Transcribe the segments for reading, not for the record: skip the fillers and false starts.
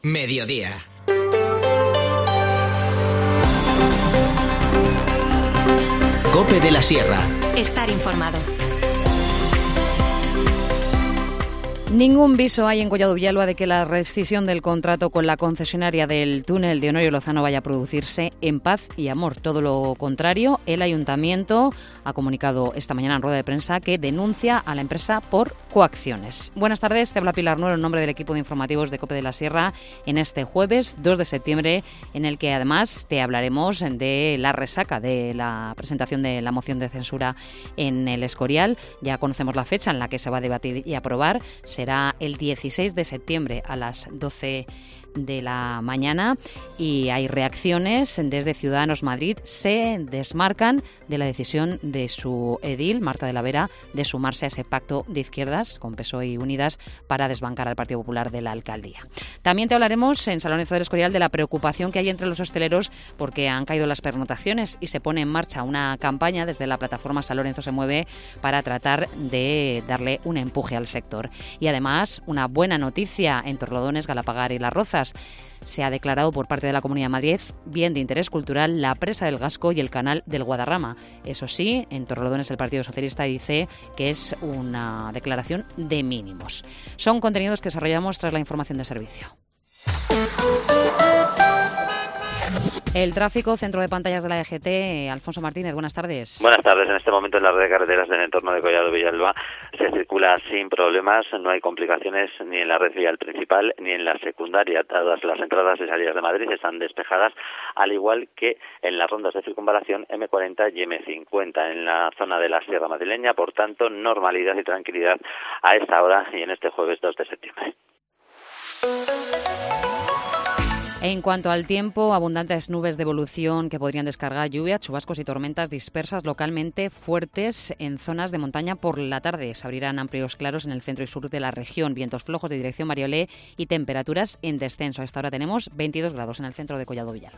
Mediodía. COPE de la Sierra. Estar informado. Ningún viso hay en Collado Villalba de que la rescisión del contrato con la concesionaria del túnel de Honorio Lozano vaya a producirse en paz y amor. Todo lo contrario, el Ayuntamiento ha comunicado esta mañana en rueda de prensa que denuncia a la empresa por coacciones. Buenas tardes, te habla Pilar Nuero en nombre del equipo de informativos de COPE de la Sierra en este jueves 2 de septiembre, en el que además te hablaremos de la resaca de la presentación de la moción de censura en el Escorial. Ya conocemos la fecha en la que se va a debatir y aprobar. Será el 16 de septiembre a las 12 de la mañana y hay reacciones desde Ciudadanos Madrid. Se desmarcan de la decisión de su edil, Marta de la Vera, de sumarse a ese pacto de izquierdas con PSOE y Unidas para desbancar al Partido Popular de la alcaldía. También te hablaremos en San Lorenzo del Escorial de la preocupación que hay entre los hosteleros porque han caído las pernoctaciones y se pone en marcha una campaña desde la plataforma San Lorenzo se mueve para tratar de darle un empuje al sector. Y además, una buena noticia en Torrelodones, Galapagar y Las Rozas. Se ha declarado por parte de la Comunidad de Madrid bien de interés cultural la presa del Gasco y el canal del Guadarrama. Eso sí, en Torrelodones el Partido Socialista dice que es una declaración de mínimos. Son contenidos que desarrollamos tras la información de servicio. El tráfico, centro de pantallas de la EGT, Alfonso Martínez, buenas tardes. Buenas tardes. En este momento en la red de carreteras del entorno de Collado Villalba se circula sin problemas, no hay complicaciones ni en la red vial principal ni en la secundaria. Todas las entradas y salidas de Madrid están despejadas, al igual que en las rondas de circunvalación M40 y M50 en la zona de la Sierra Madrileña. Por tanto, normalidad y tranquilidad a esta hora y en este jueves 2 de septiembre. En cuanto al tiempo, abundantes nubes de evolución que podrían descargar lluvia, chubascos y tormentas dispersas localmente fuertes en zonas de montaña por la tarde. Se abrirán amplios claros en el centro y sur de la región, vientos flojos de dirección Mariolé y temperaturas en descenso. A esta hora tenemos 22 grados en el centro de Collado Villalba.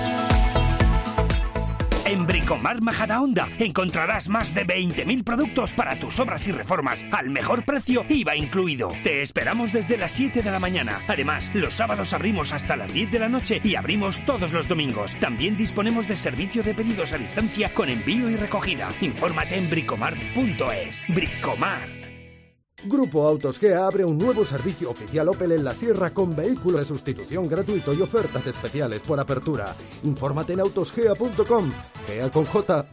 En Bricomart Majadahonda encontrarás más de 20.000 productos para tus obras y reformas al mejor precio, IVA incluido. Te esperamos desde las 7 de la mañana. Además, los sábados abrimos hasta las 10 de la noche y abrimos todos los domingos. También disponemos de servicio de pedidos a distancia con envío y recogida. Infórmate en bricomart.es. Bricomart. Grupo Autos Gea abre un nuevo servicio oficial Opel en la Sierra con vehículo de sustitución gratuito y ofertas especiales por apertura. Infórmate en autosgea.com. Gea con J.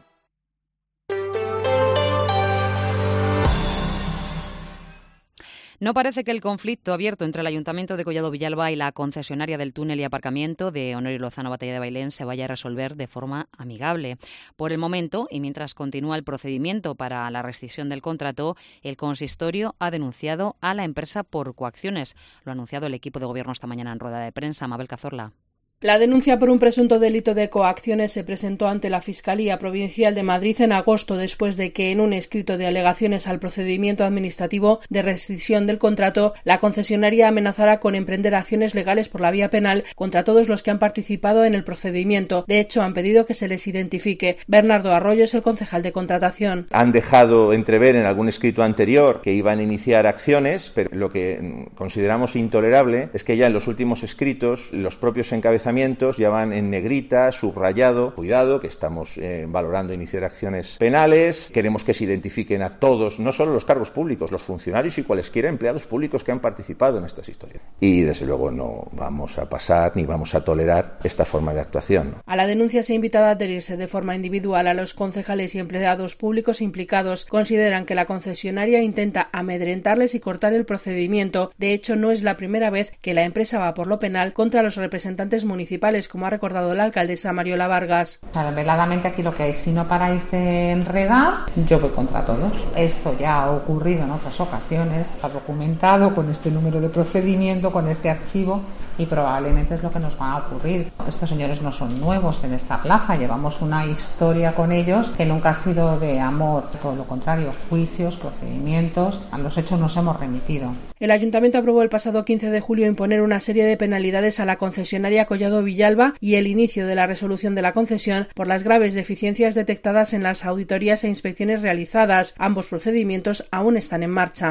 No parece que el conflicto abierto entre el Ayuntamiento de Collado Villalba y la concesionaria del túnel y aparcamiento de Honorio Lozano Batalla de Bailén se vaya a resolver de forma amigable. Por el momento, y mientras continúa el procedimiento para la rescisión del contrato, el consistorio ha denunciado a la empresa por coacciones. Lo ha anunciado el equipo de gobierno esta mañana en rueda de prensa. Mabel Cazorla. La denuncia por un presunto delito de coacciones se presentó ante la Fiscalía Provincial de Madrid en agosto, después de que en un escrito de alegaciones al procedimiento administrativo de rescisión del contrato, la concesionaria amenazara con emprender acciones legales por la vía penal contra todos los que han participado en el procedimiento. De hecho, han pedido que se les identifique. Bernardo Arroyo es el concejal de contratación. Han dejado entrever en algún escrito anterior que iban a iniciar acciones, pero lo que consideramos intolerable es que ya en los últimos escritos los propios encabezamientos ya van en negrita, subrayado, cuidado, que estamos valorando iniciar acciones penales, queremos que se identifiquen a todos, no solo los cargos públicos, los funcionarios y cualesquiera empleados públicos que han participado en estas historias. Y desde luego no vamos a pasar ni vamos a tolerar esta forma de actuación. A la denuncia se ha invitado a adherirse de forma individual a los concejales y empleados públicos implicados. Consideran que la concesionaria intenta amedrentarles y cortar el procedimiento. De hecho, no es la primera vez que la empresa va por lo penal contra los representantes municipales, como ha recordado la alcaldesa Mariola Vargas. Veladamente aquí lo que hay, si no paráis de enredar, yo voy contra todos. Esto ya ha ocurrido en otras ocasiones, está documentado con este número de procedimiento, con este archivo, y probablemente es lo que nos va a ocurrir. Estos señores no son nuevos en esta plaza, llevamos una historia con ellos que nunca ha sido de amor, todo lo contrario, juicios, procedimientos, a los hechos nos hemos remitido. El Ayuntamiento aprobó el pasado 15 de julio imponer una serie de penalidades a la concesionaria Collado Villalba y el inicio de la resolución de la concesión por las graves deficiencias detectadas en las auditorías e inspecciones realizadas. Ambos procedimientos aún están en marcha.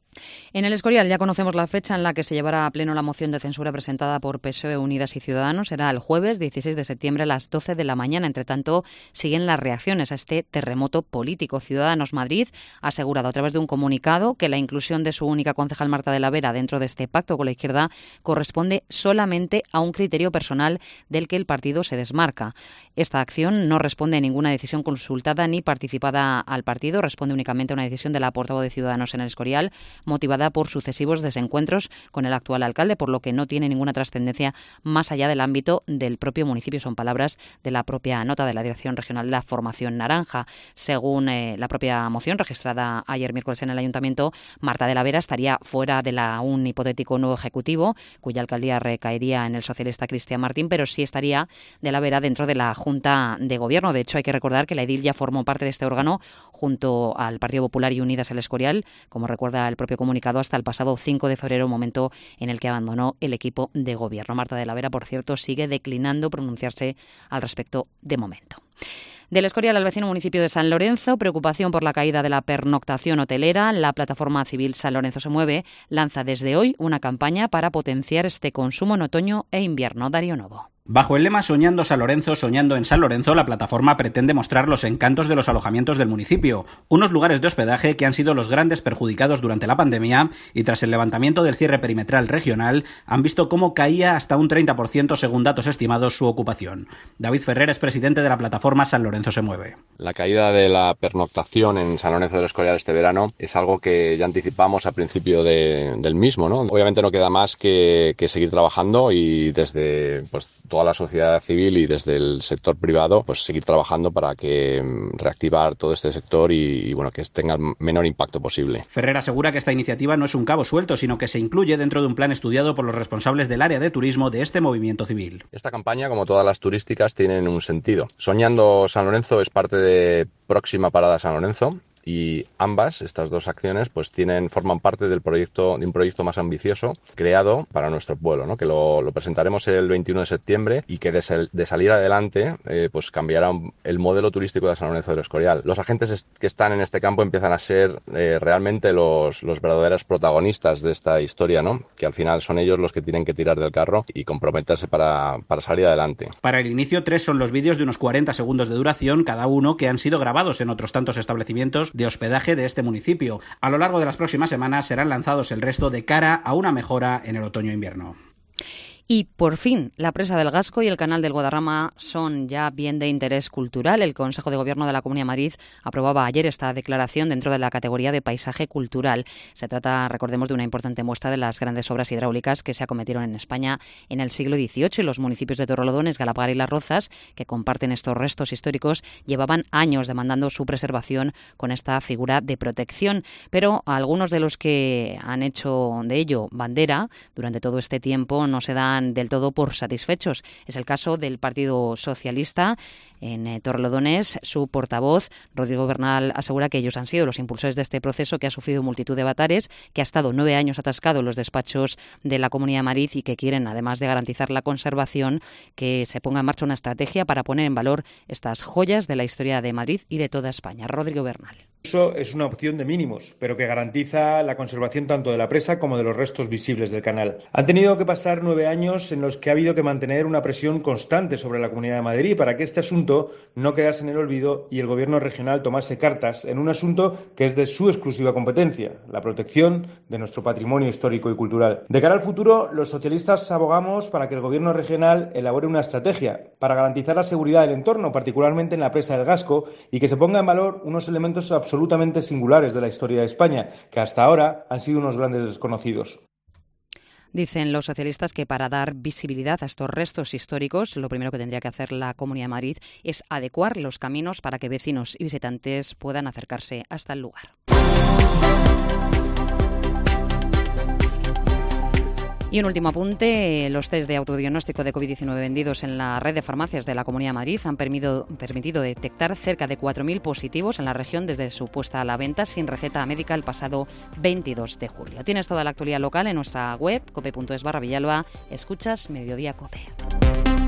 En el Escorial ya conocemos la fecha en la que se llevará a pleno la moción de censura presentada por PSOE, Unidas y Ciudadanos. Será el jueves 16 de septiembre a las 12 de la mañana. Entre tanto, siguen las reacciones a este terremoto político. Ciudadanos Madrid ha asegurado a través de un comunicado que la inclusión de su única concejal, Marta de la Vera, dentro de este pacto con la izquierda corresponde solamente a un criterio personal del que el partido se desmarca. Esta acción no responde a ninguna decisión consultada ni participada al partido, responde únicamente a una decisión de la portavoz de Ciudadanos en el Escorial, motivada por sucesivos desencuentros con el actual alcalde, por lo que no tiene ninguna trascendencia más allá del ámbito del propio municipio. Son palabras de la propia nota de la Dirección Regional de la Formación Naranja. Según la propia moción registrada ayer miércoles en el Ayuntamiento, Marta de la Vera estaría fuera de un hipotético nuevo ejecutivo, cuya alcaldía recaería en el socialista Cristian Martín, pero sí estaría de la Vera dentro de la Junta de Gobierno. De hecho, hay que recordar que la edil ya formó parte de este órgano junto al Partido Popular y Unidas el Escorial, como recuerda el propio comunicado, hasta el pasado 5 de febrero, momento en el que abandonó el equipo de gobierno. Marta de la Vera, por cierto, sigue declinando pronunciarse al respecto de momento. Del Escorial al vecino municipio de San Lorenzo, preocupación por la caída de la pernoctación hotelera. La plataforma civil San Lorenzo se mueve lanza desde hoy una campaña para potenciar este consumo en otoño e invierno. Darío Novo. Bajo el lema Soñando San Lorenzo, soñando en San Lorenzo, la plataforma pretende mostrar los encantos de los alojamientos del municipio, unos lugares de hospedaje que han sido los grandes perjudicados durante la pandemia y tras el levantamiento del cierre perimetral regional han visto cómo caía hasta un 30% según datos estimados su ocupación. David Ferrer es presidente de la plataforma San Lorenzo se mueve. La caída de la pernoctación en San Lorenzo del Escorial este verano es algo que ya anticipamos al principio del mismo, ¿no? Obviamente no queda más que seguir trabajando y desde toda la sociedad civil y desde el sector privado, seguir trabajando para que reactivar todo este sector y que tenga el menor impacto posible. Ferrer asegura que esta iniciativa no es un cabo suelto, sino que se incluye dentro de un plan estudiado por los responsables del área de turismo de este movimiento civil. Esta campaña, como todas las turísticas, tienen un sentido. Soñando San Lorenzo es parte de Próxima Parada San Lorenzo. Y estas dos acciones, forman parte de un proyecto más ambicioso creado para nuestro pueblo, ¿no? Que lo presentaremos el 21 de septiembre y que de salir adelante, cambiará el modelo turístico de San Lorenzo del Escorial. Los agentes que están en este campo empiezan a ser realmente los verdaderos protagonistas de esta historia, ¿no? Que al final son ellos los que tienen que tirar del carro y comprometerse para salir adelante. Para el inicio, 3 son los vídeos de unos 40 segundos de duración cada uno que han sido grabados en otros tantos establecimientos de hospedaje de este municipio. A lo largo de las próximas semanas serán lanzados el resto de cara a una mejora en el otoño-invierno. Y por fin, la presa del Gasco y el canal del Guadarrama son ya bien de interés cultural. El Consejo de Gobierno de la Comunidad de Madrid aprobaba ayer esta declaración dentro de la categoría de paisaje cultural. Se trata, recordemos, de una importante muestra de las grandes obras hidráulicas que se acometieron en España en el siglo XVIII y los municipios de Torrelodones, Galapagar y Las Rozas, que comparten estos restos históricos, llevaban años demandando su preservación con esta figura de protección. Pero algunos de los que han hecho de ello bandera durante todo este tiempo no se dan del todo por satisfechos. Es el caso del Partido Socialista. En Torrelodones, su portavoz, Rodrigo Bernal, asegura que ellos han sido los impulsores de este proceso que ha sufrido multitud de avatares, que ha estado 9 años atascado en los despachos de la Comunidad de Madrid y que quieren, además de garantizar la conservación, que se ponga en marcha una estrategia para poner en valor estas joyas de la historia de Madrid y de toda España. Rodrigo Bernal. Eso es una opción de mínimos, pero que garantiza la conservación tanto de la presa como de los restos visibles del canal. Han tenido que pasar 9 años en los que ha habido que mantener una presión constante sobre la Comunidad de Madrid para que este asunto no quedase en el olvido y el Gobierno regional tomase cartas en un asunto que es de su exclusiva competencia, la protección de nuestro patrimonio histórico y cultural. De cara al futuro, los socialistas abogamos para que el Gobierno regional elabore una estrategia para garantizar la seguridad del entorno, particularmente en la presa del Gasco, y que se ponga en valor unos elementos absolutamente singulares de la historia de España, que hasta ahora han sido unos grandes desconocidos. Dicen los socialistas que para dar visibilidad a estos restos históricos, lo primero que tendría que hacer la Comunidad de Madrid es adecuar los caminos para que vecinos y visitantes puedan acercarse hasta el lugar. Y un último apunte, los test de autodiagnóstico de COVID-19 vendidos en la red de farmacias de la Comunidad de Madrid han permitido detectar cerca de 4.000 positivos en la región desde su puesta a la venta sin receta médica el pasado 22 de julio. Tienes toda la actualidad local en nuestra web, cope.es/Villalba. Escuchas Mediodía Cope.